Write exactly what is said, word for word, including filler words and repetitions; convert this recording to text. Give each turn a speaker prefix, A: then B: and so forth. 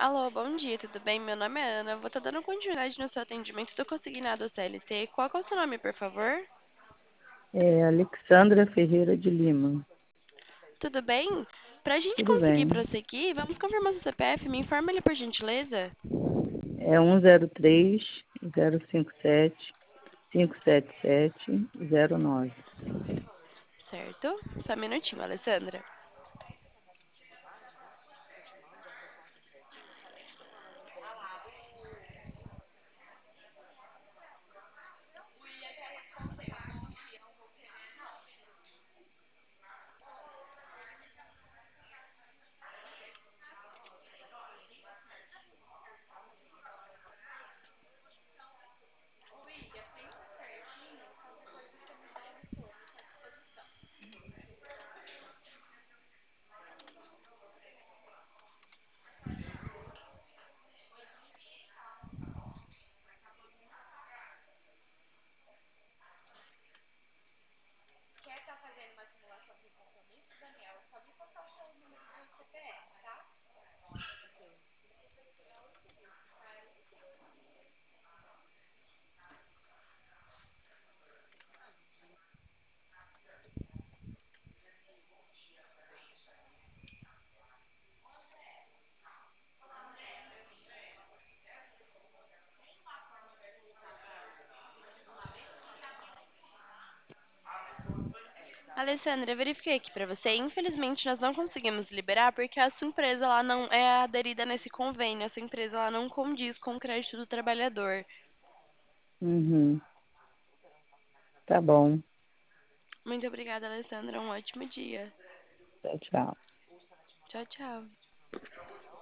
A: Alô, bom dia, tudo bem? Meu nome é Ana. Vou estar dando continuidade no seu atendimento do Consignado C L T. Qual que é o seu nome, por favor?
B: É Alexandra Ferreira de Lima.
A: Tudo bem? Para a gente
B: Tudo
A: conseguir
B: bem.
A: prosseguir, vamos confirmar seu C P F. Me informa ele, por gentileza.
B: É um zero três zero cinco sete cinco sete sete zero nove.
A: Certo? Só um minutinho, Alessandra. Alessandra, eu verifiquei aqui para você. Infelizmente, nós não conseguimos liberar porque a sua empresa lá não é aderida nesse convênio. A sua empresa lá não condiz com o crédito do trabalhador.
B: Uhum. Tá bom.
A: Muito obrigada, Alessandra. Um ótimo dia.
B: Tchau, tchau.
A: Tchau, tchau.